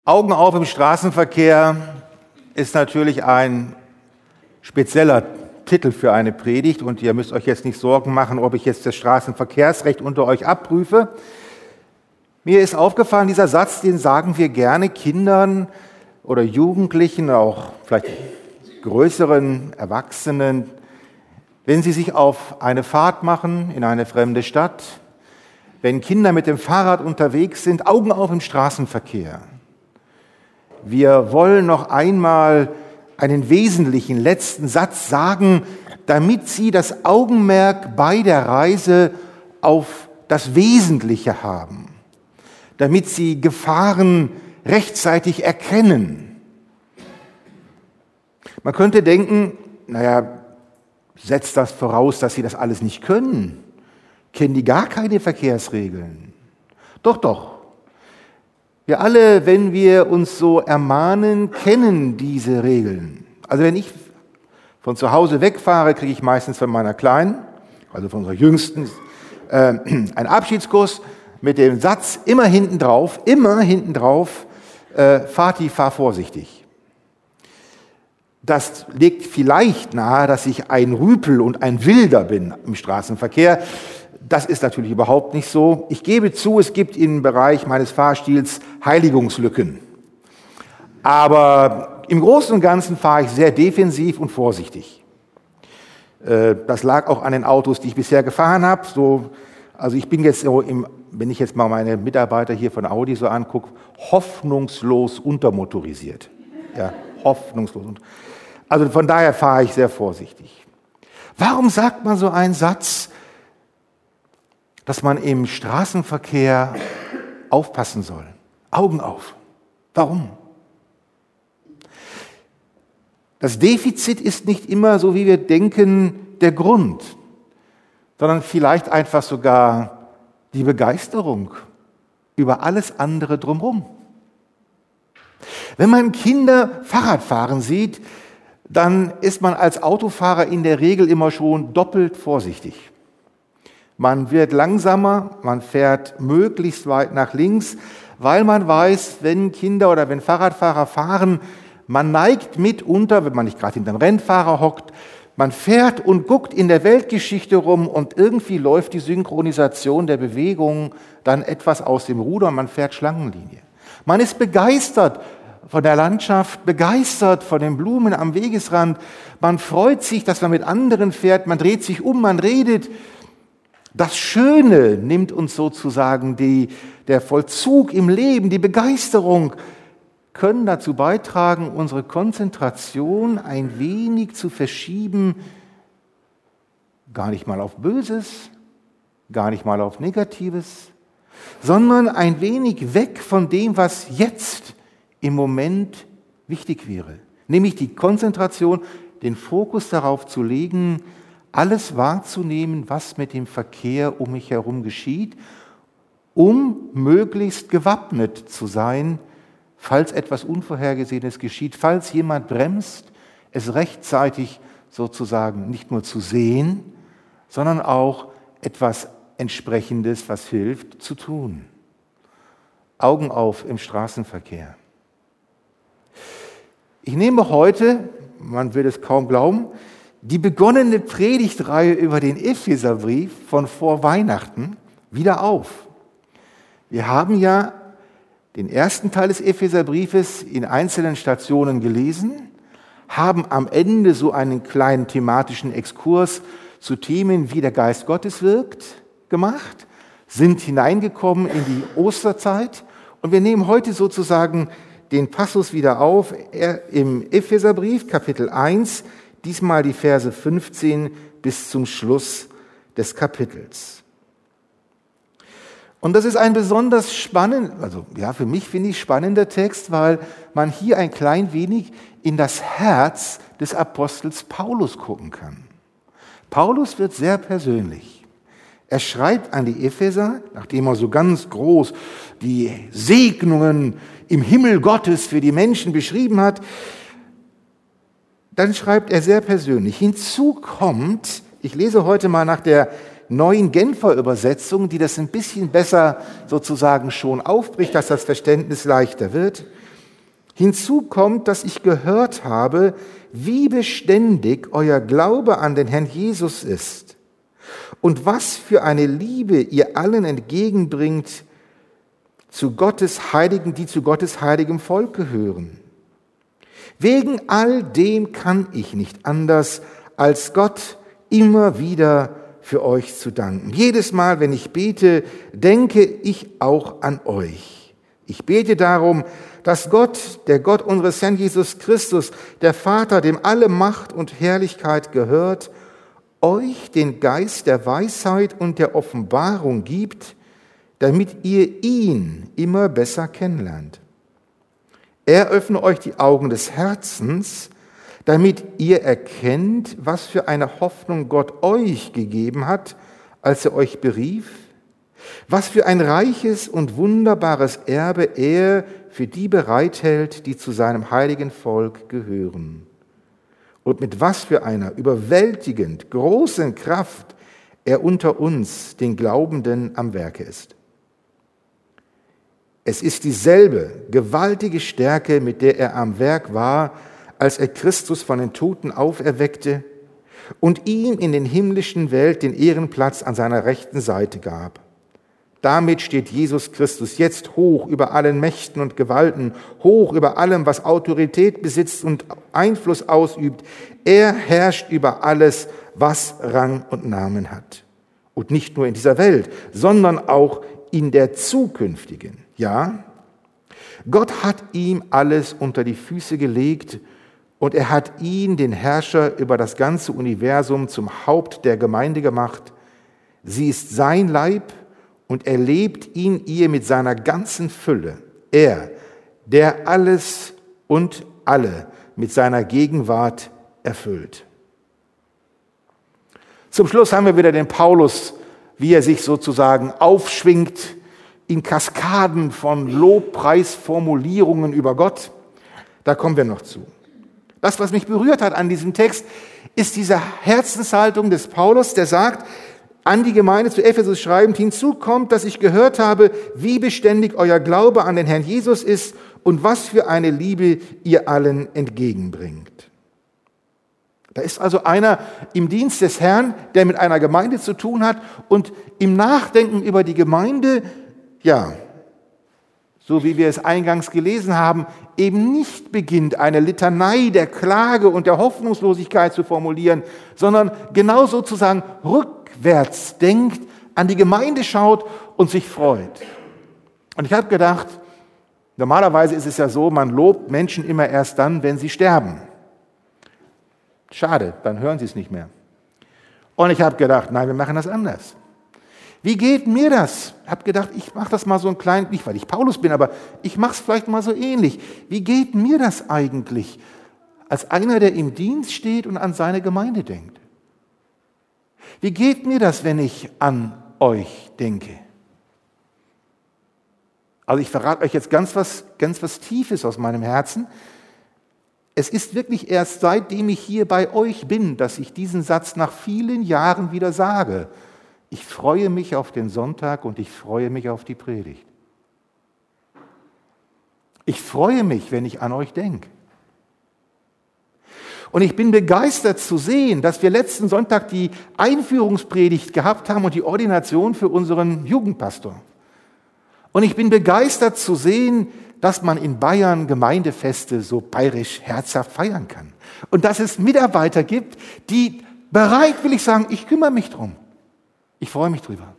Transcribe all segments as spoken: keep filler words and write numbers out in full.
Augen auf im Straßenverkehr ist natürlich ein spezieller Titel für eine Predigt und ihr müsst euch jetzt nicht Sorgen machen, ob ich jetzt das Straßenverkehrsrecht unter euch abprüfe. Mir ist aufgefallen, dieser Satz, den sagen wir gerne Kindern oder Jugendlichen, auch vielleicht größeren Erwachsenen, wenn sie sich auf eine Fahrt machen in eine fremde Stadt, wenn Kinder mit dem Fahrrad unterwegs sind, Augen auf im Straßenverkehr. Wir wollen noch einmal einen wesentlichen letzten Satz sagen, damit Sie das Augenmerk bei der Reise auf das Wesentliche haben, damit Sie Gefahren rechtzeitig erkennen. Man könnte denken, naja, setzt das voraus, dass Sie das alles nicht können? Kennen die gar keine Verkehrsregeln? Doch, doch. Wir alle, wenn wir uns so ermahnen, kennen diese Regeln. Also wenn ich von zu Hause wegfahre, kriege ich meistens von meiner Kleinen, also von unserer Jüngsten, äh, einen Abschiedskuss mit dem Satz immer hinten drauf, immer hinten drauf, äh, Vati, fahr vorsichtig. Das legt vielleicht nahe, dass ich ein Rüpel und ein Wilder bin im Straßenverkehr. Das ist natürlich überhaupt nicht so. Ich gebe zu, es gibt im Bereich meines Fahrstils Heiligungslücken. Aber im Großen und Ganzen fahre ich sehr defensiv und vorsichtig. Das lag auch an den Autos, die ich bisher gefahren habe. So, also ich bin jetzt, so im, wenn ich jetzt mal meine Mitarbeiter hier von Audi so angucke, hoffnungslos untermotorisiert. Ja, hoffnungslos. Also von daher fahre ich sehr vorsichtig. Warum sagt man so einen Satz, dass man im Straßenverkehr aufpassen soll? Augen auf. Warum? Das Defizit ist nicht immer, so wie wir denken, der Grund, sondern vielleicht einfach sogar die Begeisterung über alles andere drumherum. Wenn man Kinder Fahrrad fahren sieht, dann ist man als Autofahrer in der Regel immer schon doppelt vorsichtig. Man wird langsamer, man fährt möglichst weit nach links, weil man weiß, wenn Kinder oder wenn Fahrradfahrer fahren, man neigt mitunter, wenn man nicht gerade hinter einem Rennfahrer hockt, man fährt und guckt in der Weltgeschichte rum und irgendwie läuft die Synchronisation der Bewegung dann etwas aus dem Ruder und man fährt Schlangenlinie. Man ist begeistert von der Landschaft, begeistert von den Blumen am Wegesrand, man freut sich, dass man mit anderen fährt, man dreht sich um, man redet. Das Schöne nimmt uns sozusagen die, der Vollzug im Leben, die Begeisterung, können dazu beitragen, unsere Konzentration ein wenig zu verschieben, gar nicht mal auf Böses, gar nicht mal auf Negatives, sondern ein wenig weg von dem, was jetzt im Moment wichtig wäre, nämlich die Konzentration, den Fokus darauf zu legen, alles wahrzunehmen, was mit dem Verkehr um mich herum geschieht, um möglichst gewappnet zu sein, falls etwas Unvorhergesehenes geschieht, falls jemand bremst, es rechtzeitig sozusagen nicht nur zu sehen, sondern auch etwas Entsprechendes, was hilft, zu tun. Augen auf im Straßenverkehr. Ich nehme heute, man will es kaum glauben, die begonnene Predigtreihe über den Epheserbrief von vor Weihnachten wieder auf. Wir haben ja den ersten Teil des Epheserbriefes in einzelnen Stationen gelesen, haben am Ende so einen kleinen thematischen Exkurs zu Themen, wie der Geist Gottes wirkt, gemacht, sind hineingekommen in die Osterzeit und wir nehmen heute sozusagen den Passus wieder auf im Epheserbrief, Kapitel eins, diesmal die Verse fünfzehn bis zum Schluss des Kapitels. Und das ist ein besonders spannender, also ja, für mich finde ich spannender Text, weil man hier ein klein wenig in das Herz des Apostels Paulus gucken kann. Paulus wird sehr persönlich. Er schreibt an die Epheser, nachdem er so ganz groß die Segnungen im Himmel Gottes für die Menschen beschrieben hat, dann schreibt er sehr persönlich. Hinzu kommt, ich lese heute mal nach der neuen Genfer Übersetzung, die das ein bisschen besser sozusagen schon aufbricht, dass das Verständnis leichter wird. Hinzu kommt, dass ich gehört habe, wie beständig euer Glaube an den Herrn Jesus ist und was für eine Liebe ihr allen entgegenbringt, zu Gottes Heiligen, die zu Gottes heiligem Volk gehören. Wegen all dem kann ich nicht anders, als Gott immer wieder für euch zu danken. Jedes Mal, wenn ich bete, denke ich auch an euch. Ich bete darum, dass Gott, der Gott unseres Herrn Jesus Christus, der Vater, dem alle Macht und Herrlichkeit gehört, euch den Geist der Weisheit und der Offenbarung gibt, damit ihr ihn immer besser kennenlernt. Er öffne euch die Augen des Herzens, damit ihr erkennt, was für eine Hoffnung Gott euch gegeben hat, als er euch berief, was für ein reiches und wunderbares Erbe er für die bereithält, die zu seinem heiligen Volk gehören. Und mit was für einer überwältigend großen Kraft er unter uns, den Glaubenden, am Werke ist. Es ist dieselbe gewaltige Stärke, mit der er am Werk war, als er Christus von den Toten auferweckte und ihm in den himmlischen Welt den Ehrenplatz an seiner rechten Seite gab. Damit steht Jesus Christus jetzt hoch über allen Mächten und Gewalten, hoch über allem, was Autorität besitzt und Einfluss ausübt. Er herrscht über alles, was Rang und Namen hat. Und nicht nur in dieser Welt, sondern auch in der zukünftigen. Ja, Gott hat ihm alles unter die Füße gelegt und er hat ihn, den Herrscher über das ganze Universum, zum Haupt der Gemeinde gemacht. Sie ist sein Leib und er lebt in ihr mit seiner ganzen Fülle. Er, der alles und alle mit seiner Gegenwart erfüllt. Zum Schluss haben wir wieder den Paulus, wie er sich sozusagen aufschwingt in Kaskaden von Lobpreisformulierungen über Gott. Da kommen wir noch zu. Das, was mich berührt hat an diesem Text, ist diese Herzenshaltung des Paulus, der sagt, an die Gemeinde zu Ephesus schreibend, hinzu kommt, dass ich gehört habe, wie beständig euer Glaube an den Herrn Jesus ist und was für eine Liebe ihr allen entgegenbringt. Da ist also einer im Dienst des Herrn, der mit einer Gemeinde zu tun hat und im Nachdenken über die Gemeinde, ja, so wie wir es eingangs gelesen haben, eben nicht beginnt, eine Litanei der Klage und der Hoffnungslosigkeit zu formulieren, sondern genau sozusagen rückwärts denkt, an die Gemeinde schaut und sich freut. Und ich habe gedacht, normalerweise ist es ja so, man lobt Menschen immer erst dann, wenn sie sterben. Schade, dann hören sie es nicht mehr. Und ich habe gedacht, nein, wir machen das anders. Wie geht mir das? Ich habe gedacht, ich mache das mal so ein klein, nicht weil ich Paulus bin, aber ich mache es vielleicht mal so ähnlich. Wie geht mir das eigentlich, als einer, der im Dienst steht und an seine Gemeinde denkt? Wie geht mir das, wenn ich an euch denke? Also ich verrate euch jetzt ganz was, ganz was Tiefes aus meinem Herzen. Es ist wirklich erst seitdem ich hier bei euch bin, dass ich diesen Satz nach vielen Jahren wieder sage. Ich freue mich auf den Sonntag und ich freue mich auf die Predigt. Ich freue mich, wenn ich an euch denke. Und ich bin begeistert zu sehen, dass wir letzten Sonntag die Einführungspredigt gehabt haben und die Ordination für unseren Jugendpastor. Und ich bin begeistert zu sehen, dass man in Bayern Gemeindefeste so bayerisch herzhaft feiern kann. Und dass es Mitarbeiter gibt, die bereit, will ich sagen, ich kümmere mich drum. Ich freue mich drüber.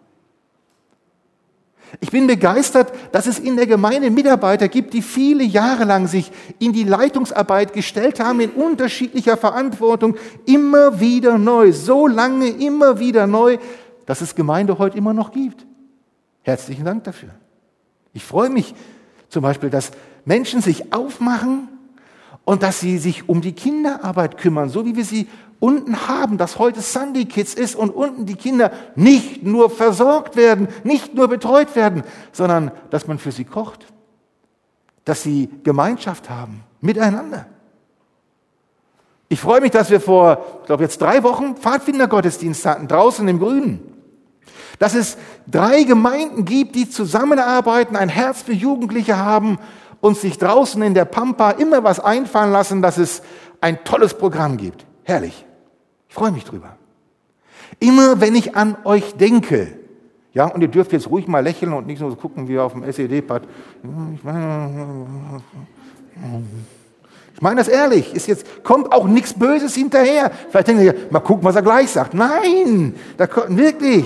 Ich bin begeistert, dass es in der Gemeinde Mitarbeiter gibt, die viele Jahre lang sich in die Leitungsarbeit gestellt haben, in unterschiedlicher Verantwortung, immer wieder neu, so lange immer wieder neu, dass es Gemeinde heute immer noch gibt. Herzlichen Dank dafür. Ich freue mich zum Beispiel, dass Menschen sich aufmachen und dass sie sich um die Kinderarbeit kümmern, so wie wir sie unten haben, dass heute Sunday Kids ist und unten die Kinder nicht nur versorgt werden, nicht nur betreut werden, sondern dass man für sie kocht, dass sie Gemeinschaft haben, miteinander. Ich freue mich, dass wir vor, ich glaube jetzt drei Wochen Pfadfindergottesdienst hatten, draußen im Grünen. Dass es drei Gemeinden gibt, die zusammenarbeiten, ein Herz für Jugendliche haben und sich draußen in der Pampa immer was einfallen lassen, dass es ein tolles Programm gibt. Herrlich. Ich freue mich drüber. Immer wenn ich an euch denke, ja, und ihr dürft jetzt ruhig mal lächeln und nicht nur so gucken wie auf dem S E D-Pad. Ich meine, ich meine das ehrlich. Ist jetzt, kommt auch nichts Böses hinterher. Vielleicht denkt ihr, mal gucken, was er gleich sagt. Nein, da kommt, wirklich.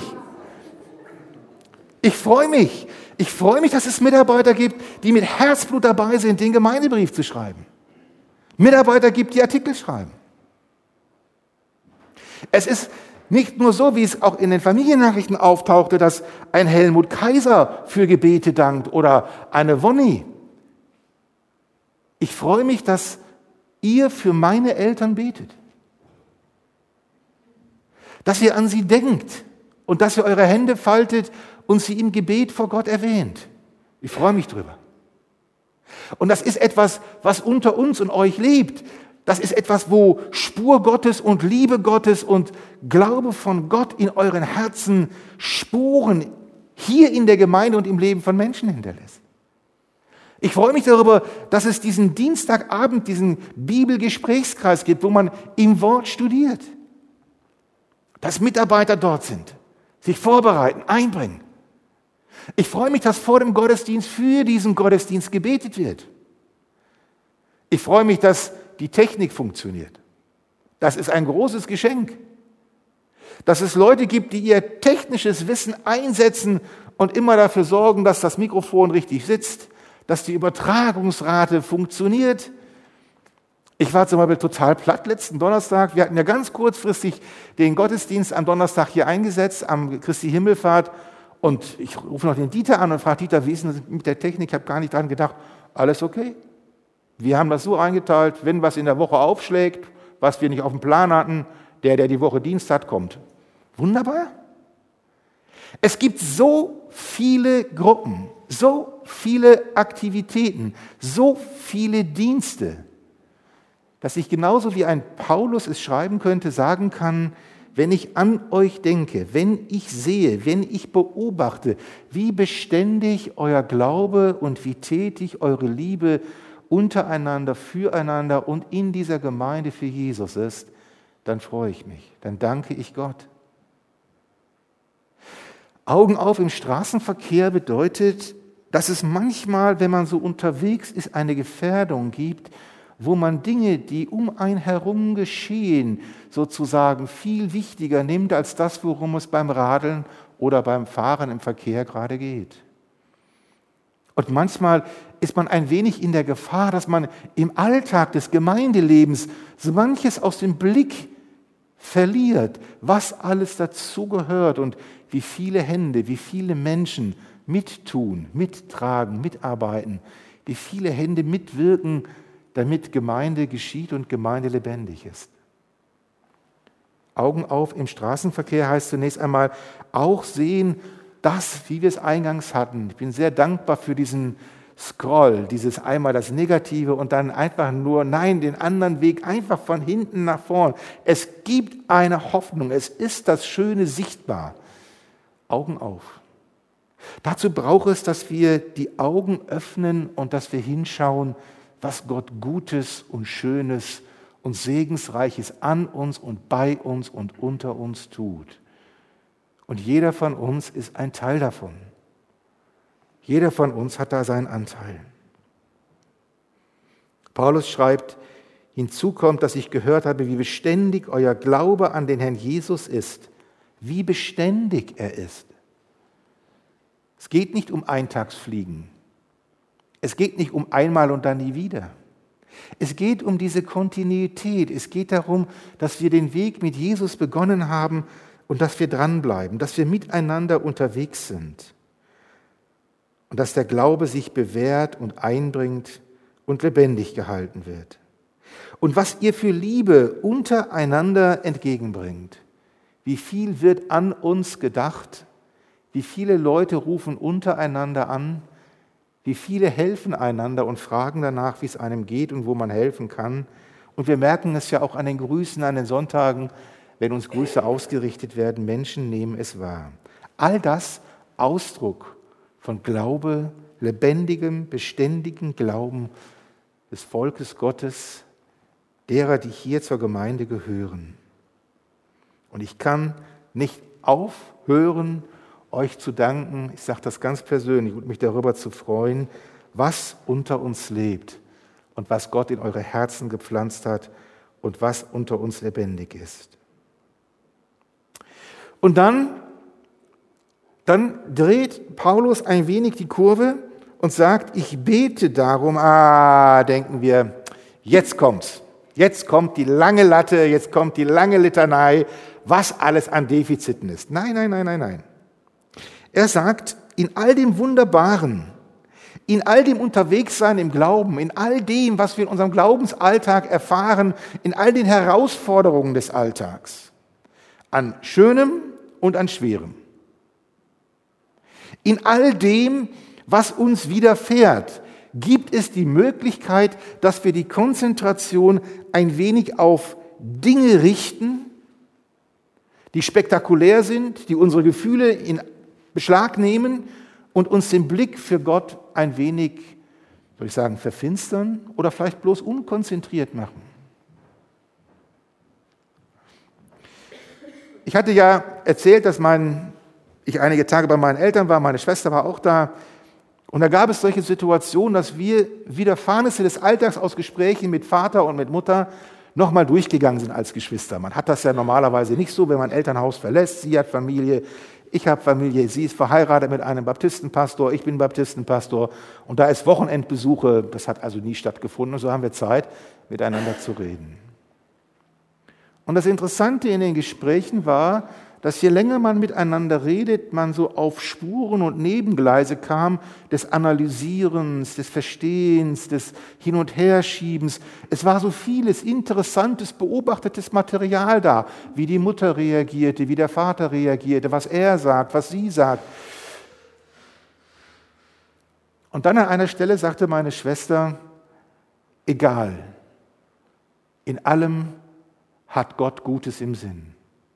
Ich freue mich. Ich freue mich, dass es Mitarbeiter gibt, die mit Herzblut dabei sind, den Gemeindebrief zu schreiben. Mitarbeiter gibt, die Artikel schreiben. Es ist nicht nur so, wie es auch in den Familiennachrichten auftauchte, dass ein Helmut Kaiser für Gebete dankt oder eine Wonni. Ich freue mich, dass ihr für meine Eltern betet. Dass ihr an sie denkt und dass ihr eure Hände faltet und sie im Gebet vor Gott erwähnt. Ich freue mich drüber. Und das ist etwas, was unter uns und euch lebt. Das ist etwas, wo Spur Gottes und Liebe Gottes und Glaube von Gott in euren Herzen Spuren hier in der Gemeinde und im Leben von Menschen hinterlässt. Ich freue mich darüber, dass es diesen Dienstagabend, diesen Bibelgesprächskreis gibt, wo man im Wort studiert. Dass Mitarbeiter dort sind, sich vorbereiten, einbringen. Ich freue mich, dass vor dem Gottesdienst für diesen Gottesdienst gebetet wird. Ich freue mich, dass die Technik funktioniert. Das ist ein großes Geschenk. Dass es Leute gibt, die ihr technisches Wissen einsetzen und immer dafür sorgen, dass das Mikrofon richtig sitzt, dass die Übertragungsrate funktioniert. Ich war zum Beispiel total platt letzten Donnerstag. Wir hatten ja ganz kurzfristig den Gottesdienst am Donnerstag hier eingesetzt, am Christi Himmelfahrt. Und ich rufe noch den Dieter an und frage, Dieter, wie ist denn das mit der Technik? Ich habe gar nicht dran gedacht. Alles okay. Wir haben das so eingeteilt, wenn was in der Woche aufschlägt, was wir nicht auf dem Plan hatten, der, der die Woche Dienst hat, kommt. Wunderbar. Es gibt so viele Gruppen, so viele Aktivitäten, so viele Dienste, dass ich genauso wie ein Paulus es schreiben könnte, sagen kann, wenn ich an euch denke, wenn ich sehe, wenn ich beobachte, wie beständig euer Glaube und wie tätig eure Liebe untereinander, füreinander und in dieser Gemeinde für Jesus ist, dann freue ich mich, dann danke ich Gott. Augen auf im Straßenverkehr bedeutet, dass es manchmal, wenn man so unterwegs ist, eine Gefährdung gibt, wo man Dinge, die um einen herum geschehen, sozusagen viel wichtiger nimmt als das, worum es beim Radeln oder beim Fahren im Verkehr gerade geht. Und manchmal ist man ein wenig in der Gefahr, dass man im Alltag des Gemeindelebens so manches aus dem Blick verliert, was alles dazugehört und wie viele Hände, wie viele Menschen mittun, mittragen, mitarbeiten, wie viele Hände mitwirken, damit Gemeinde geschieht und Gemeinde lebendig ist. Augen auf im Straßenverkehr heißt zunächst einmal auch sehen, das, wie wir es eingangs hatten. Ich bin sehr dankbar für diesen Scroll, dieses einmal das Negative und dann einfach nur, nein, den anderen Weg, einfach von hinten nach vorn. Es gibt eine Hoffnung, es ist das Schöne sichtbar. Augen auf. Dazu braucht es, dass wir die Augen öffnen und dass wir hinschauen, was Gott Gutes und Schönes und Segensreiches an uns und bei uns und unter uns tut. Und jeder von uns ist ein Teil davon. Jeder von uns hat da seinen Anteil. Paulus schreibt, hinzu kommt, dass ich gehört habe, wie beständig euer Glaube an den Herrn Jesus ist. Wie beständig er ist. Es geht nicht um Eintagsfliegen. Es geht nicht um einmal und dann nie wieder. Es geht um diese Kontinuität. Es geht darum, dass wir den Weg mit Jesus begonnen haben und dass wir dranbleiben, dass wir miteinander unterwegs sind und dass der Glaube sich bewährt und einbringt und lebendig gehalten wird. Und was ihr für Liebe untereinander entgegenbringt. Wie viel wird an uns gedacht? Wie viele Leute rufen untereinander an? Wie viele helfen einander und fragen danach, wie es einem geht und wo man helfen kann? Und wir merken es ja auch an den Grüßen, an den Sonntagen, wenn uns Grüße ausgerichtet werden. Menschen nehmen es wahr. All das Ausdruck von Glaube, lebendigen, beständigen Glauben des Volkes Gottes, derer, die hier zur Gemeinde gehören. Und ich kann nicht aufhören, euch zu danken, ich sage das ganz persönlich und mich darüber zu freuen, was unter uns lebt und was Gott in eure Herzen gepflanzt hat und was unter uns lebendig ist. Und dann, dann dreht Paulus ein wenig die Kurve und sagt, ich bete darum, ah, denken wir, jetzt kommt's. Jetzt kommt die lange Latte, jetzt kommt die lange Litanei, was alles an Defiziten ist. Nein, nein, nein, nein, nein. Er sagt, in all dem Wunderbaren, in all dem Unterwegssein im Glauben, in all dem, was wir in unserem Glaubensalltag erfahren, in all den Herausforderungen des Alltags, an Schönem und an Schwerem, in all dem, was uns widerfährt, gibt es die Möglichkeit, dass wir die Konzentration ein wenig auf Dinge richten, die spektakulär sind, die unsere Gefühle in Beschlag nehmen und uns den Blick für Gott ein wenig, soll ich sagen, verfinstern oder vielleicht bloß unkonzentriert machen. Ich hatte ja erzählt, dass mein, ich einige Tage bei meinen Eltern war, meine Schwester war auch da. Und da gab es solche Situationen, dass wir Widerfahrnisse des Alltags aus Gesprächen mit Vater und mit Mutter nochmal durchgegangen sind als Geschwister. Man hat das ja normalerweise nicht so, wenn man ein Elternhaus verlässt. Sie hat Familie, ich habe Familie, sie ist verheiratet mit einem Baptistenpastor, ich bin Baptistenpastor. Und da ist Wochenendbesuche, das hat also nie stattgefunden. Und so haben wir Zeit, miteinander zu reden. Und das Interessante in den Gesprächen war, dass je länger man miteinander redet, man so auf Spuren und Nebengleise kam des Analysierens, des Verstehens, des Hin- und Herschiebens. Es war so vieles interessantes, beobachtetes Material da, wie die Mutter reagierte, wie der Vater reagierte, was er sagt, was sie sagt. Und dann an einer Stelle sagte meine Schwester, egal, in allem hat Gott Gutes im Sinn.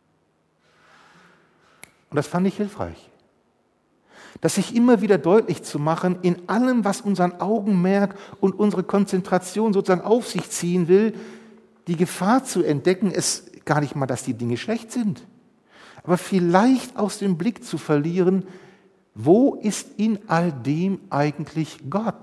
Und das fand ich hilfreich. Das sich immer wieder deutlich zu machen, in allem, was unseren Augenmerk und unsere Konzentration sozusagen auf sich ziehen will, die Gefahr zu entdecken, ist gar nicht mal, dass die Dinge schlecht sind, aber vielleicht aus dem Blick zu verlieren, wo ist in all dem eigentlich Gott?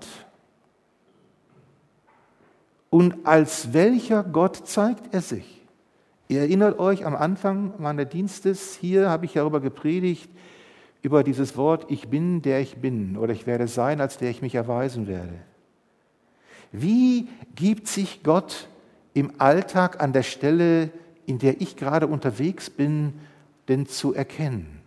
Und als welcher Gott zeigt er sich? Ihr erinnert euch, am Anfang meines Dienstes, hier habe ich darüber gepredigt, über dieses Wort, ich bin, der ich bin, oder ich werde sein, als der ich mich erweisen werde. Wie gibt sich Gott im Alltag an der Stelle, in der ich gerade unterwegs bin, denn zu erkennen?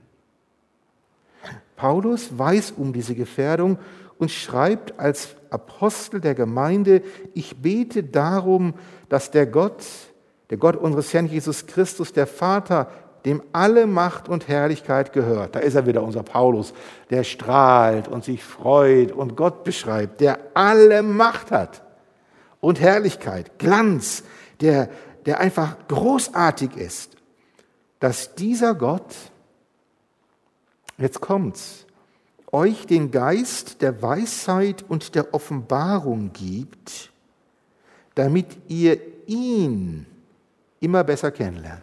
Paulus weiß um diese Gefährdung und schreibt als Apostel der Gemeinde, ich bete darum, dass der Gott, der Gott unseres Herrn Jesus Christus, der Vater, dem alle Macht und Herrlichkeit gehört. Da ist er wieder, unser Paulus, der strahlt und sich freut und Gott beschreibt, der alle Macht hat und Herrlichkeit, Glanz, der, der einfach großartig ist, dass dieser Gott, jetzt kommt's, euch den Geist der Weisheit und der Offenbarung gibt, damit ihr ihn immer besser kennenlernt.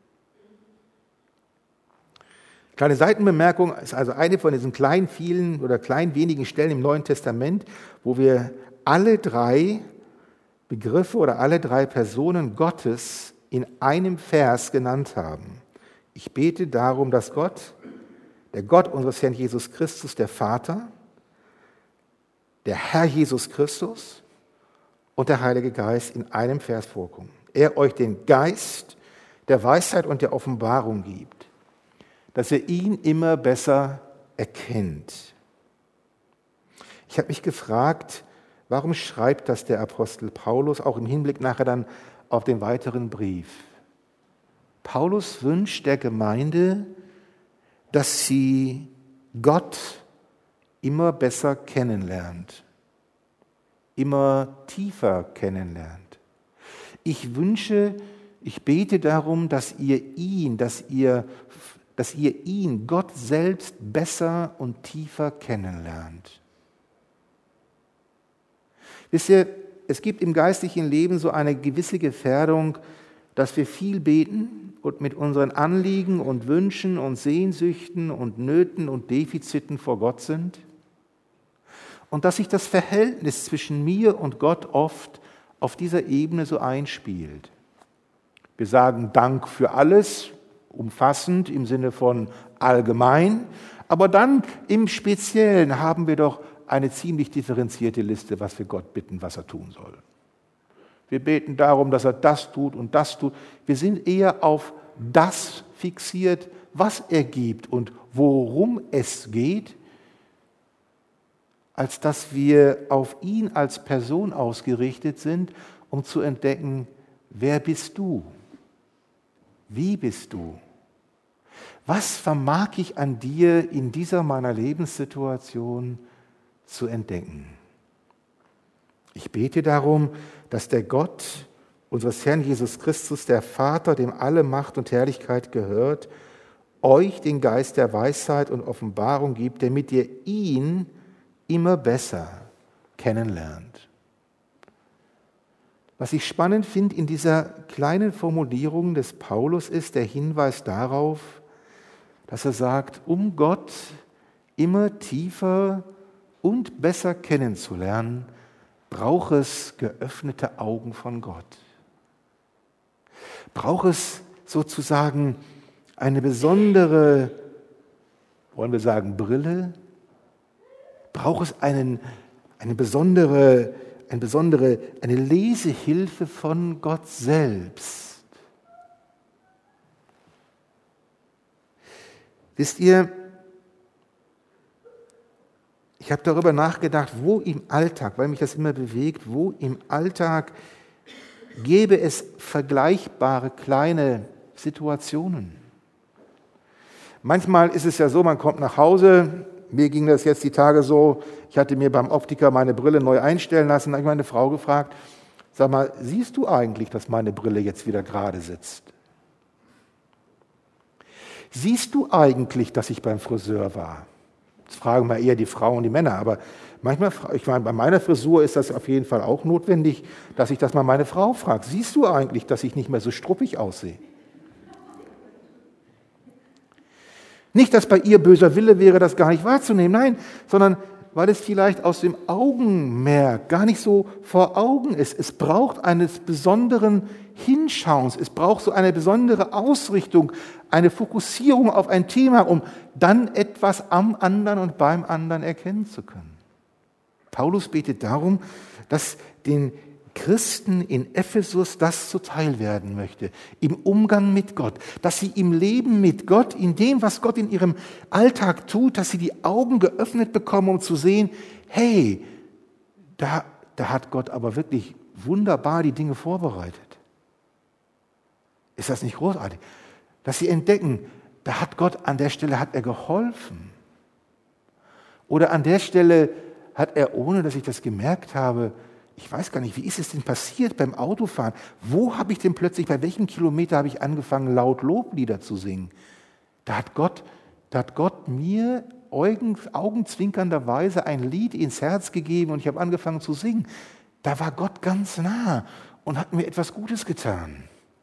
Kleine Seitenbemerkung, ist also eine von diesen kleinen vielen oder kleinen wenigen Stellen im Neuen Testament, wo wir alle drei Begriffe oder alle drei Personen Gottes in einem Vers genannt haben. Ich bete darum, dass Gott, der Gott unseres Herrn Jesus Christus, der Vater, der Herr Jesus Christus und der Heilige Geist in einem Vers vorkommen. Er euch den Geist der Weisheit und der Offenbarung gibt, dass ihr ihn immer besser erkennt. Ich habe mich gefragt, warum schreibt das der Apostel Paulus, auch im Hinblick nachher dann auf den weiteren Brief? Paulus wünscht der Gemeinde, dass sie Gott immer besser kennenlernt, immer tiefer kennenlernt. Ich wünsche, ich bete darum, dass ihr ihn, dass ihr, dass ihr ihn, Gott selbst, besser und tiefer kennenlernt. Wisst ihr, es gibt im geistlichen Leben so eine gewisse Gefährdung, dass wir viel beten und mit unseren Anliegen und Wünschen und Sehnsüchten und Nöten und Defiziten vor Gott sind und dass sich das Verhältnis zwischen mir und Gott oft auf dieser Ebene so einspielt. Wir sagen Dank für alles, umfassend im Sinne von allgemein, aber dann im Speziellen haben wir doch eine ziemlich differenzierte Liste, was wir Gott bitten, was er tun soll. Wir beten darum, dass er das tut und das tut. Wir sind eher auf das fixiert, was er gibt und worum es geht, als dass wir auf ihn als Person ausgerichtet sind, um zu entdecken, wer bist du? Wie bist du? Was vermag ich an dir in dieser meiner Lebenssituation zu entdecken? Ich bete darum, dass der Gott unseres Herrn Jesus Christus, der Vater, dem alle Macht und Herrlichkeit gehört, euch den Geist der Weisheit und Offenbarung gibt, damit ihr ihn immer besser kennenlernt. Was ich spannend finde in dieser kleinen Formulierung des Paulus ist der Hinweis darauf, dass er sagt, um Gott immer tiefer und besser kennenzulernen, braucht es geöffnete Augen von Gott. Braucht es sozusagen eine besondere, wollen wir sagen, Brille? Braucht es einen, eine besondere, eine besondere, eine Lesehilfe von Gott selbst? Wisst ihr, ich habe darüber nachgedacht, wo im Alltag, weil mich das immer bewegt, wo im Alltag gäbe es vergleichbare kleine Situationen. Manchmal ist es ja so, man kommt nach Hause, mir ging das jetzt die Tage so, ich hatte mir beim Optiker meine Brille neu einstellen lassen, da habe ich meine Frau gefragt, sag mal, siehst du eigentlich, dass meine Brille jetzt wieder gerade sitzt? Siehst du eigentlich, dass ich beim Friseur war? Das fragen wir eher die Frauen und die Männer, aber manchmal, ich meine, bei meiner Frisur ist das auf jeden Fall auch notwendig, dass ich das mal meine Frau frage. Siehst du eigentlich, dass ich nicht mehr so struppig aussehe? Nicht, dass bei ihr böser Wille wäre, das gar nicht wahrzunehmen, nein, sondern weil es vielleicht aus dem Augenmerk gar nicht so vor Augen ist. Es braucht eines besonderen Hinschauens, es braucht so eine besondere Ausrichtung, eine Fokussierung auf ein Thema, um dann etwas am anderen und beim anderen erkennen zu können. Paulus betet darum, dass den Christen in Ephesus das zuteil werden möchte, im Umgang mit Gott, dass sie im Leben mit Gott, in dem, was Gott in ihrem Alltag tut, dass sie die Augen geöffnet bekommen, um zu sehen, hey, da, da hat Gott aber wirklich wunderbar die Dinge vorbereitet. Ist das nicht großartig? Dass sie entdecken, da hat Gott an der Stelle, hat er geholfen. Oder an der Stelle hat er, ohne dass ich das gemerkt habe, ich weiß gar nicht, wie ist es denn passiert beim Autofahren? Wo habe ich denn plötzlich, bei welchem Kilometer habe ich angefangen, laut Loblieder zu singen? Da hat Gott, da hat Gott mir augen, augenzwinkernderweise ein Lied ins Herz gegeben und ich habe angefangen zu singen. Da war Gott ganz nah und hat mir etwas Gutes getan.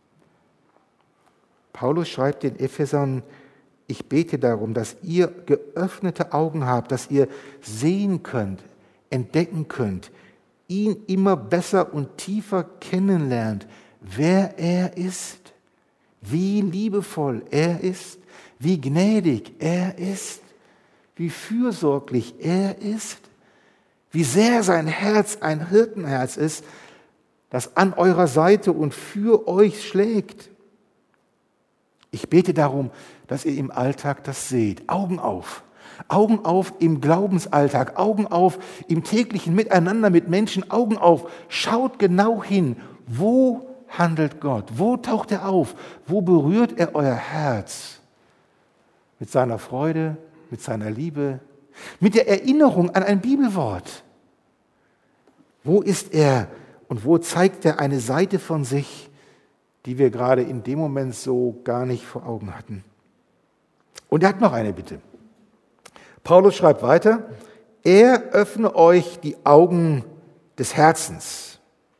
Paulus schreibt den Ephesern, ich bete darum, dass ihr geöffnete Augen habt, dass ihr sehen könnt, entdecken könnt, ihn immer besser und tiefer kennenlernt, wer er ist, wie liebevoll er ist, wie gnädig er ist, wie fürsorglich er ist, wie sehr sein Herz ein Hirtenherz ist, das an eurer Seite und für euch schlägt. Ich bete darum, dass ihr im Alltag das seht. Augen auf. Augen auf im Glaubensalltag, Augen auf im täglichen Miteinander mit Menschen, Augen auf. Schaut genau hin, wo handelt Gott, wo taucht er auf, wo berührt er euer Herz? Mit seiner Freude, mit seiner Liebe, mit der Erinnerung an ein Bibelwort. Wo ist er und wo zeigt er eine Seite von sich, die wir gerade in dem Moment so gar nicht vor Augen hatten? Und er hat noch eine Bitte. Paulus schreibt weiter, er öffne euch die Augen des Herzens.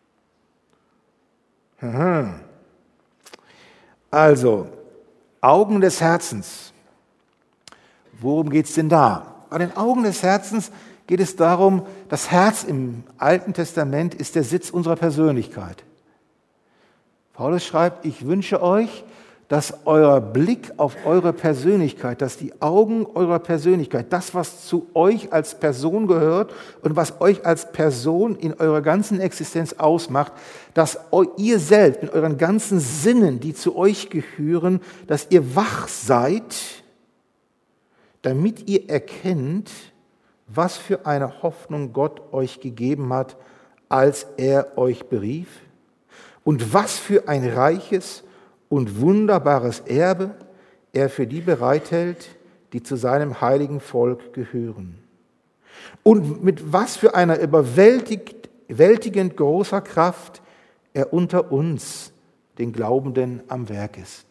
Also, Augen des Herzens. Worum geht es denn da? Bei den Augen des Herzens geht es darum, das Herz im Alten Testament ist der Sitz unserer Persönlichkeit. Paulus schreibt, ich wünsche euch, dass euer Blick auf eure Persönlichkeit, dass die Augen eurer Persönlichkeit, das, was zu euch als Person gehört und was euch als Person in eurer ganzen Existenz ausmacht, dass ihr selbst mit euren ganzen Sinnen, die zu euch gehören, dass ihr wach seid, damit ihr erkennt, was für eine Hoffnung Gott euch gegeben hat, als er euch berief, und was für ein reiches und wunderbares Erbe er für die bereithält, die zu seinem heiligen Volk gehören. Und mit was für einer überwältigend großer Kraft er unter uns, den Glaubenden, am Werk ist.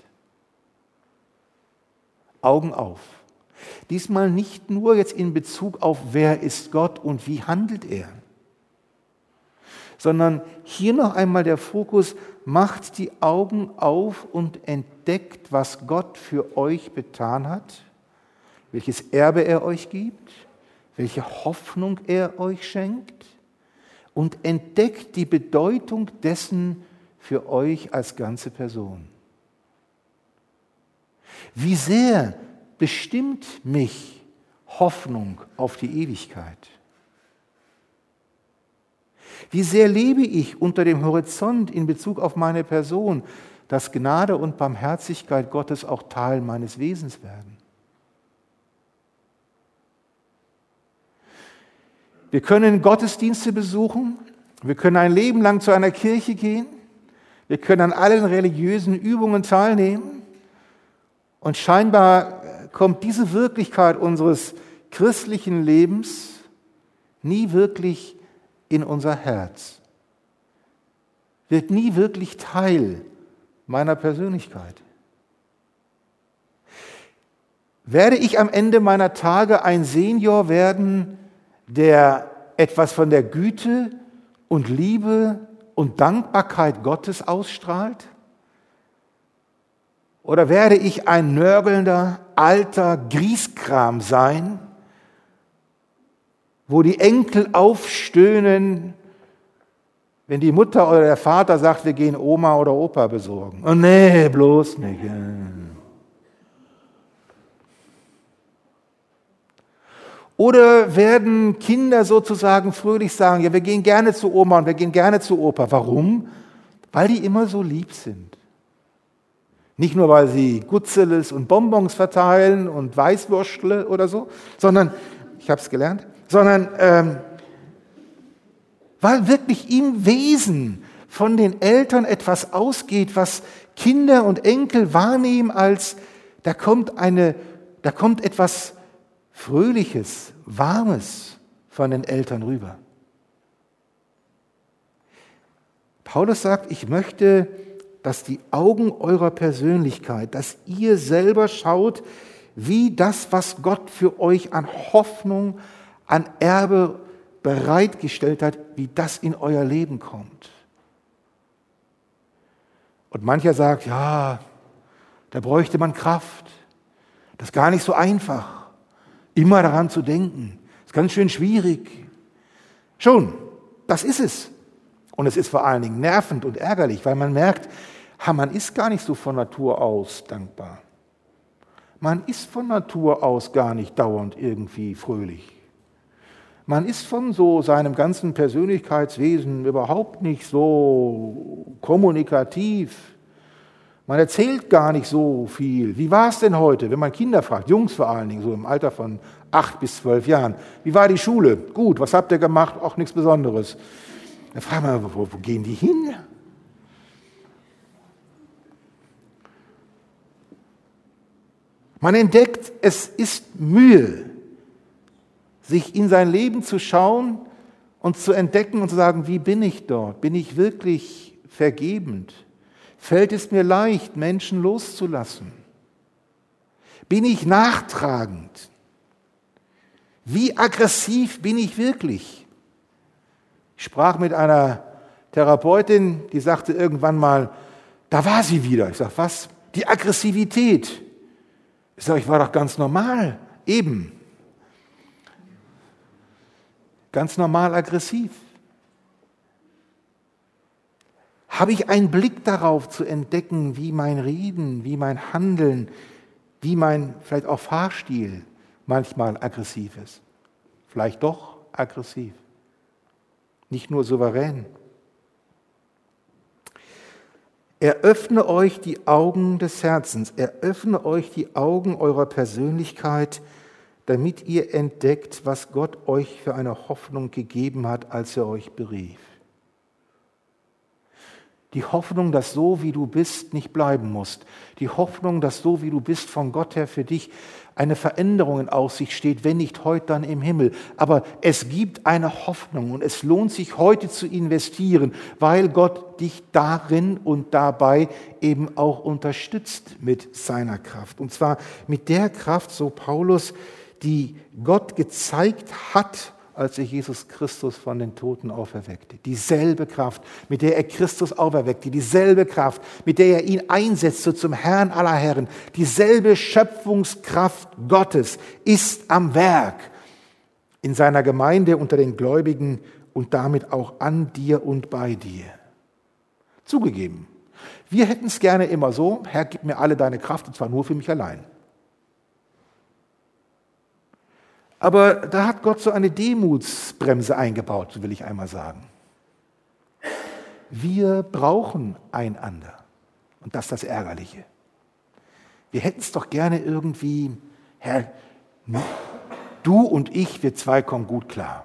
Augen auf. Diesmal nicht nur jetzt in Bezug auf, wer ist Gott und wie handelt er, sondern hier noch einmal der Fokus, macht die Augen auf und entdeckt, was Gott für euch getan hat, welches Erbe er euch gibt, welche Hoffnung er euch schenkt und entdeckt die Bedeutung dessen für euch als ganze Person. Wie sehr bestimmt mich Hoffnung auf die Ewigkeit? Wie sehr lebe ich unter dem Horizont in Bezug auf meine Person, dass Gnade und Barmherzigkeit Gottes auch Teil meines Wesens werden? Wir können Gottesdienste besuchen, wir können ein Leben lang zu einer Kirche gehen, wir können an allen religiösen Übungen teilnehmen und scheinbar kommt diese Wirklichkeit unseres christlichen Lebens nie wirklich in unser Herz, wird nie wirklich Teil meiner Persönlichkeit. Werde ich am Ende meiner Tage ein Senior werden, der etwas von der Güte und Liebe und Dankbarkeit Gottes ausstrahlt? Oder werde ich ein nörgelnder, alter Grieskram sein, wo die Enkel aufstöhnen, wenn die Mutter oder der Vater sagt, wir gehen Oma oder Opa besorgen? Oh nee, bloß nicht. Oder werden Kinder sozusagen fröhlich sagen, ja, wir gehen gerne zu Oma und wir gehen gerne zu Opa. Warum? Weil die immer so lieb sind. Nicht nur, weil sie Gutzeles und Bonbons verteilen und Weißwürstle oder so, sondern, ich habe es gelernt, sondern ähm, weil wirklich im Wesen von den Eltern etwas ausgeht, was Kinder und Enkel wahrnehmen als, da kommt eine, da kommt etwas Fröhliches, Warmes von den Eltern rüber. Paulus sagt, ich möchte, dass die Augen eurer Persönlichkeit, dass ihr selber schaut, wie das, was Gott für euch an Hoffnung, an Erbe bereitgestellt hat, wie das in euer Leben kommt. Und mancher sagt, ja, da bräuchte man Kraft. Das ist gar nicht so einfach, immer daran zu denken. Das ist ganz schön schwierig. Schon, das ist es. Und es ist vor allen Dingen nervend und ärgerlich, weil man merkt, ha, man ist gar nicht so von Natur aus dankbar. Man ist von Natur aus gar nicht dauernd irgendwie fröhlich. Man ist von so seinem ganzen Persönlichkeitswesen überhaupt nicht so kommunikativ. Man erzählt gar nicht so viel. Wie war es denn heute, wenn man Kinder fragt, Jungs vor allen Dingen, so im Alter von acht bis zwölf Jahren. Wie war die Schule? Gut, was habt ihr gemacht? Auch nichts Besonderes. Dann fragen wir, wo, wo gehen die hin? Man entdeckt, es ist Mühe, sich in sein Leben zu schauen und zu entdecken und zu sagen, wie bin ich dort? Bin ich wirklich vergebend? Fällt es mir leicht, Menschen loszulassen? Bin ich nachtragend? Wie aggressiv bin ich wirklich? Ich sprach mit einer Therapeutin, die sagte irgendwann mal, da war sie wieder. Ich sage, was? Die Aggressivität. Ich sage, ich war doch ganz normal, eben. Ganz normal aggressiv. Habe ich einen Blick darauf zu entdecken, wie mein Reden, wie mein Handeln, wie mein vielleicht auch Fahrstil manchmal aggressiv ist? Vielleicht doch aggressiv. Nicht nur souverän. Eröffne euch die Augen des Herzens, eröffne euch die Augen eurer Persönlichkeit, damit ihr entdeckt, was Gott euch für eine Hoffnung gegeben hat, als er euch berief. Die Hoffnung, dass so wie du bist, nicht bleiben musst. Die Hoffnung, dass so wie du bist, von Gott her für dich eine Veränderung in Aussicht steht, wenn nicht heute, dann im Himmel. Aber es gibt eine Hoffnung und es lohnt sich heute zu investieren, weil Gott dich darin und dabei eben auch unterstützt mit seiner Kraft. Und zwar mit der Kraft, so Paulus, die Gott gezeigt hat, als er Jesus Christus von den Toten auferweckte. Dieselbe Kraft, mit der er Christus auferweckte, dieselbe Kraft, mit der er ihn einsetzte zum Herrn aller Herren, dieselbe Schöpfungskraft Gottes ist am Werk in seiner Gemeinde unter den Gläubigen und damit auch an dir und bei dir. Zugegeben, wir hätten es gerne immer so, Herr, gib mir alle deine Kraft, und zwar nur für mich allein. Aber da hat Gott so eine Demutsbremse eingebaut, so will ich einmal sagen. Wir brauchen einander. Und das ist das Ärgerliche. Wir hätten es doch gerne irgendwie, Herr, du und ich, wir zwei kommen gut klar.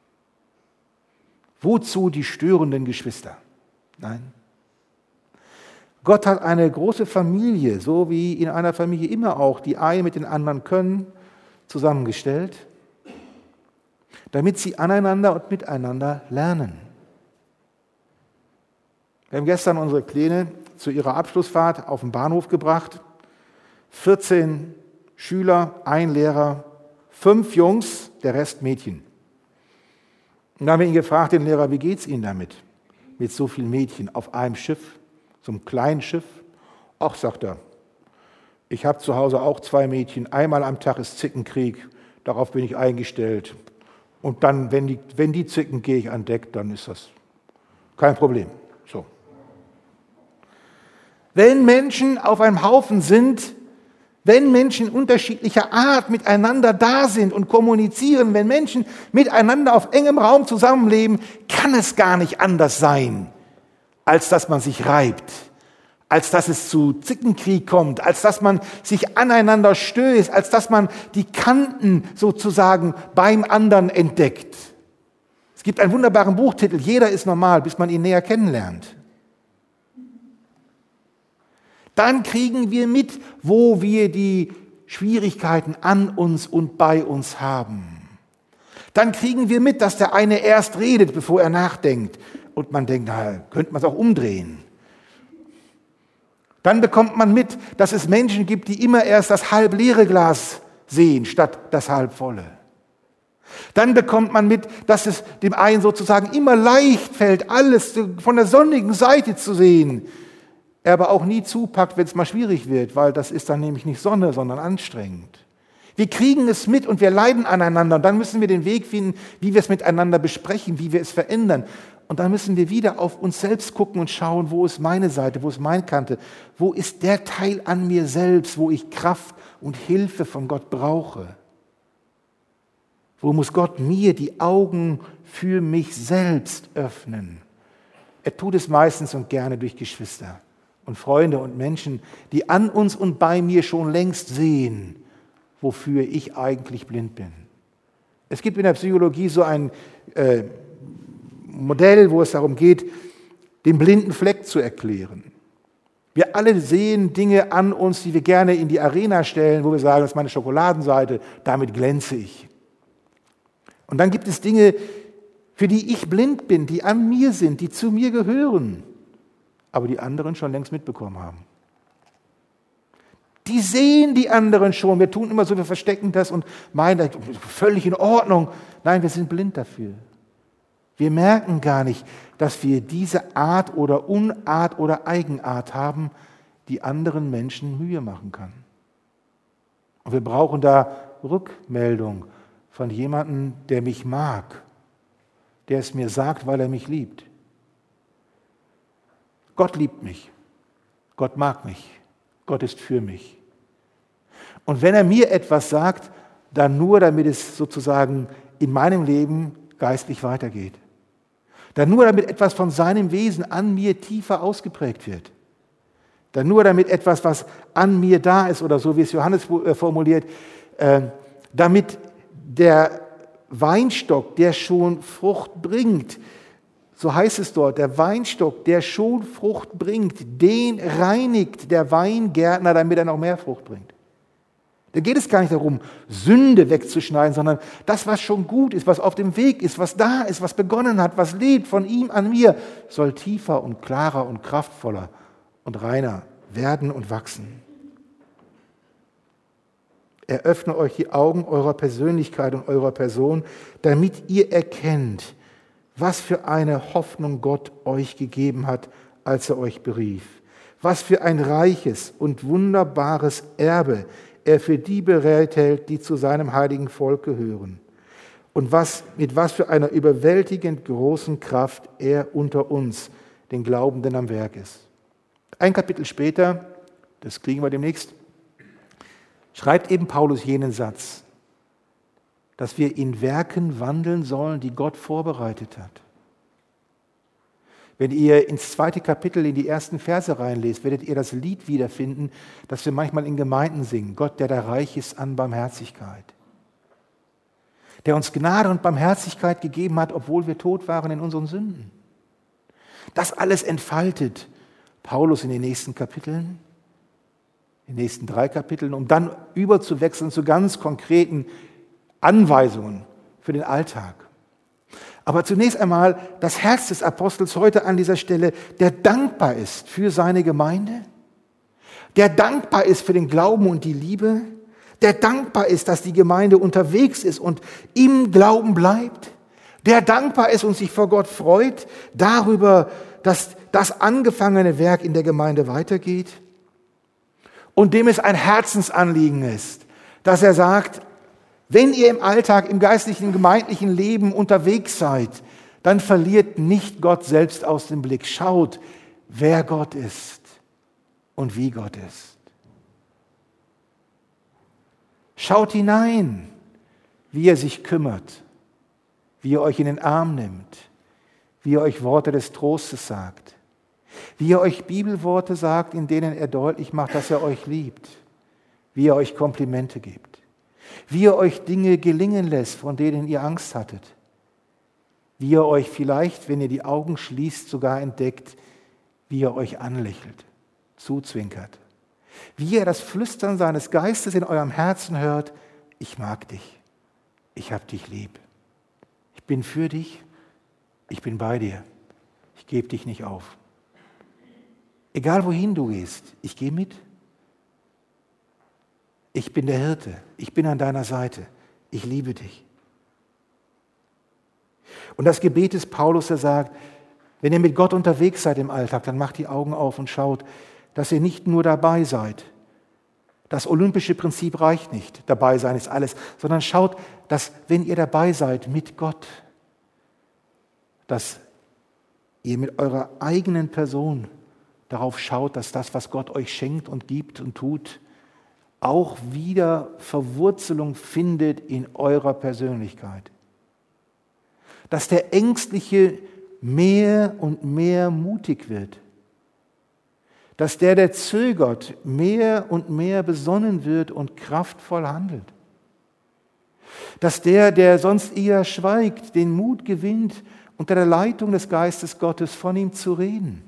Wozu die störenden Geschwister? Nein. Gott hat eine große Familie, so wie in einer Familie immer auch die einen mit den anderen können, zusammengestellt, damit sie aneinander und miteinander lernen. Wir haben gestern unsere Kleine zu ihrer Abschlussfahrt auf den Bahnhof gebracht. vierzehn Schüler, ein Lehrer, fünf Jungs, der Rest Mädchen. Und dann haben wir ihn gefragt, den Lehrer, wie geht es Ihnen damit? Mit so vielen Mädchen auf einem Schiff, so einem kleinen Schiff? Ach, sagt er, ich habe zu Hause auch zwei Mädchen, einmal am Tag ist Zickenkrieg, darauf bin ich eingestellt. Und dann, wenn die, wenn die zicken, gehe ich an Deck, dann ist das kein Problem. So. Wenn Menschen auf einem Haufen sind, wenn Menschen unterschiedlicher Art miteinander da sind und kommunizieren, wenn Menschen miteinander auf engem Raum zusammenleben, kann es gar nicht anders sein, als dass man sich reibt, als dass es zu Zickenkrieg kommt, als dass man sich aneinander stößt, als dass man die Kanten sozusagen beim anderen entdeckt. Es gibt einen wunderbaren Buchtitel, Jeder ist normal, bis man ihn näher kennenlernt. Dann kriegen wir mit, wo wir die Schwierigkeiten an uns und bei uns haben. Dann kriegen wir mit, dass der eine erst redet, bevor er nachdenkt. Und man denkt, na, könnte man es auch umdrehen. Dann bekommt man mit, dass es Menschen gibt, die immer erst das halb leere Glas sehen, statt das halb volle. Dann bekommt man mit, dass es dem einen sozusagen immer leicht fällt, alles von der sonnigen Seite zu sehen. Er aber auch nie zupackt, wenn es mal schwierig wird, weil das ist dann nämlich nicht Sonne, sondern anstrengend. Wir kriegen es mit und wir leiden aneinander. Und dann müssen wir den Weg finden, wie wir es miteinander besprechen, wie wir es verändern. Und dann müssen wir wieder auf uns selbst gucken und schauen, wo ist meine Seite, wo ist meine Kante, wo ist der Teil an mir selbst, wo ich Kraft und Hilfe von Gott brauche. Wo muss Gott mir die Augen für mich selbst öffnen? Er tut es meistens und gerne durch Geschwister und Freunde und Menschen, die an uns und bei mir schon längst sehen, wofür ich eigentlich blind bin. Es gibt in der Psychologie so ein äh, Modell, wo es darum geht, den blinden Fleck zu erklären. Wir alle sehen Dinge an uns, die wir gerne in die Arena stellen, wo wir sagen, das ist meine Schokoladenseite, damit glänze ich. Und dann gibt es Dinge, für die ich blind bin, die an mir sind, die zu mir gehören, aber die anderen schon längst mitbekommen haben. Die sehen die anderen schon. Wir tun immer so, wir verstecken das und meinen, völlig in Ordnung. Nein, wir sind blind dafür. Wir merken gar nicht, dass wir diese Art oder Unart oder Eigenart haben, die anderen Menschen Mühe machen kann. Und wir brauchen da Rückmeldung von jemandem, der mich mag, der es mir sagt, weil er mich liebt. Gott liebt mich. Gott mag mich. Gott ist für mich. Und wenn er mir etwas sagt, dann nur, damit es sozusagen in meinem Leben geistlich weitergeht. Dann nur, damit etwas von seinem Wesen an mir tiefer ausgeprägt wird. Dann nur, damit etwas, was an mir da ist, oder so wie es Johannes formuliert, äh, damit der Weinstock, der schon Frucht bringt, so heißt es dort, der Weinstock, der schon Frucht bringt, den reinigt der Weingärtner, damit er noch mehr Frucht bringt. Da geht es gar nicht darum, Sünde wegzuschneiden, sondern das, was schon gut ist, was auf dem Weg ist, was da ist, was begonnen hat, was lebt von ihm an mir, soll tiefer und klarer und kraftvoller und reiner werden und wachsen. Eröffne euch die Augen eurer Persönlichkeit und eurer Person, damit ihr erkennt, was für eine Hoffnung Gott euch gegeben hat, als er euch berief. Was für ein reiches und wunderbares Erbe er für die bereithält, die zu seinem heiligen Volk gehören. Und was, mit was für einer überwältigend großen Kraft er unter uns, den Glaubenden, am Werk ist. Ein Kapitel später, das kriegen wir demnächst, schreibt eben Paulus jenen Satz, dass wir in Werken wandeln sollen, die Gott vorbereitet hat. Wenn ihr ins zweite Kapitel, in die ersten Verse reinlest, werdet ihr das Lied wiederfinden, das wir manchmal in Gemeinden singen. Gott, der da reich ist an Barmherzigkeit. Der uns Gnade und Barmherzigkeit gegeben hat, obwohl wir tot waren in unseren Sünden. Das alles entfaltet Paulus in den nächsten Kapiteln, in den nächsten drei Kapiteln, um dann überzuwechseln zu ganz konkreten Anweisungen für den Alltag. Aber zunächst einmal das Herz des Apostels heute an dieser Stelle, der dankbar ist für seine Gemeinde, der dankbar ist für den Glauben und die Liebe, der dankbar ist, dass die Gemeinde unterwegs ist und im Glauben bleibt, der dankbar ist und sich vor Gott freut darüber, dass das angefangene Werk in der Gemeinde weitergeht und dem es ein Herzensanliegen ist, dass er sagt, wenn ihr im Alltag, im geistlichen, gemeindlichen Leben unterwegs seid, dann verliert nicht Gott selbst aus dem Blick. Schaut, wer Gott ist und wie Gott ist. Schaut hinein, wie er sich kümmert, wie er euch in den Arm nimmt, wie er euch Worte des Trostes sagt, wie er euch Bibelworte sagt, in denen er deutlich macht, dass er euch liebt, wie er euch Komplimente gibt. Wie er euch Dinge gelingen lässt, von denen ihr Angst hattet. Wie er euch vielleicht, wenn ihr die Augen schließt, sogar entdeckt, wie er euch anlächelt, zuzwinkert. Wie er das Flüstern seines Geistes in eurem Herzen hört, ich mag dich, ich hab dich lieb. Ich bin für dich, ich bin bei dir, ich gebe dich nicht auf. Egal wohin du gehst, ich gehe mit. Ich bin der Hirte, ich bin an deiner Seite, ich liebe dich. Und das Gebet des Paulus, der sagt, wenn ihr mit Gott unterwegs seid im Alltag, dann macht die Augen auf und schaut, dass ihr nicht nur dabei seid. Das olympische Prinzip reicht nicht, dabei sein ist alles, sondern schaut, dass wenn ihr dabei seid mit Gott, dass ihr mit eurer eigenen Person darauf schaut, dass das, was Gott euch schenkt und gibt und tut, auch wieder Verwurzelung findet in eurer Persönlichkeit. Dass der Ängstliche mehr und mehr mutig wird. Dass der, der zögert, mehr und mehr besonnen wird und kraftvoll handelt. Dass der, der sonst eher schweigt, den Mut gewinnt, unter der Leitung des Geistes Gottes von ihm zu reden.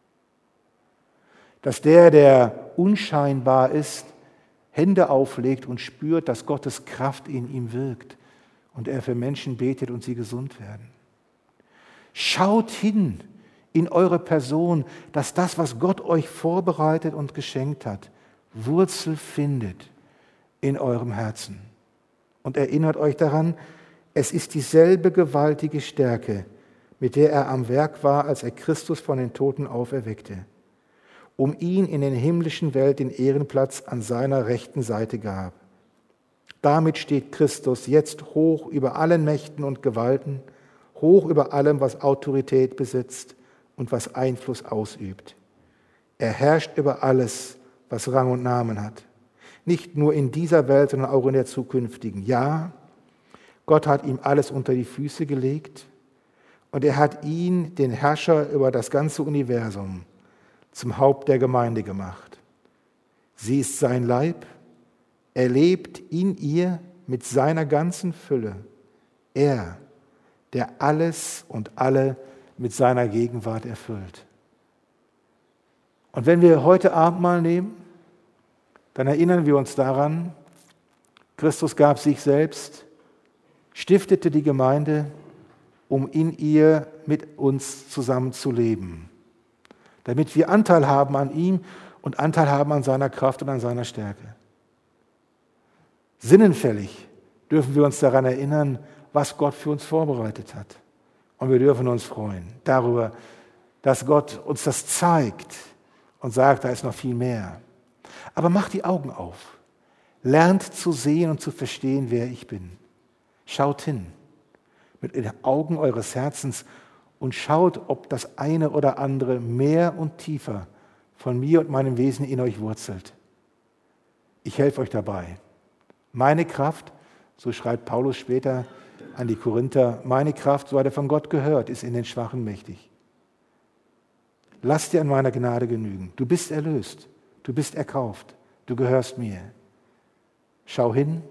Dass der, der unscheinbar ist, Hände auflegt und spürt, dass Gottes Kraft in ihm wirkt und er für Menschen betet und sie gesund werden. Schaut hin in eure Person, dass das, was Gott euch vorbereitet und geschenkt hat, Wurzel findet in eurem Herzen. Und erinnert euch daran, es ist dieselbe gewaltige Stärke, mit der er am Werk war, als er Christus von den Toten auferweckte, um ihn in der himmlischen Welt den Ehrenplatz an seiner rechten Seite gab. Damit steht Christus jetzt hoch über allen Mächten und Gewalten, hoch über allem, was Autorität besitzt und was Einfluss ausübt. Er herrscht über alles, was Rang und Namen hat. Nicht nur in dieser Welt, sondern auch in der zukünftigen. Ja, Gott hat ihm alles unter die Füße gelegt und er hat ihn, den Herrscher über das ganze Universum, zum Haupt der Gemeinde gemacht. Sie ist sein Leib, er lebt in ihr mit seiner ganzen Fülle. Er, der alles und alle mit seiner Gegenwart erfüllt. Und wenn wir heute Abendmahl nehmen, dann erinnern wir uns daran, Christus gab sich selbst, stiftete die Gemeinde, um in ihr mit uns zusammen zu leben, damit wir Anteil haben an ihm und Anteil haben an seiner Kraft und an seiner Stärke. Sinnenfällig dürfen wir uns daran erinnern, was Gott für uns vorbereitet hat. Und wir dürfen uns freuen darüber, dass Gott uns das zeigt und sagt, da ist noch viel mehr. Aber macht die Augen auf. Lernt zu sehen und zu verstehen, wer ich bin. Schaut hin mit den Augen eures Herzens und schaut, ob das eine oder andere mehr und tiefer von mir und meinem Wesen in euch wurzelt. Ich helfe euch dabei. Meine Kraft, so schreibt Paulus später an die Korinther, meine Kraft, so hat er von Gott gehört, ist in den Schwachen mächtig. Lass dir an meiner Gnade genügen. Du bist erlöst, du bist erkauft, du gehörst mir. Schau hin,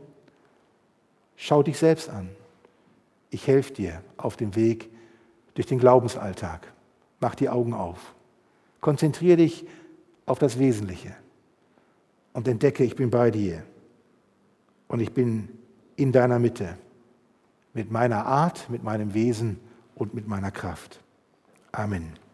schau dich selbst an. Ich helfe dir auf dem Weg durch den Glaubensalltag. Mach die Augen auf. Konzentriere dich auf das Wesentliche und entdecke, ich bin bei dir. Und ich bin in deiner Mitte, mit meiner Art, mit meinem Wesen und mit meiner Kraft. Amen.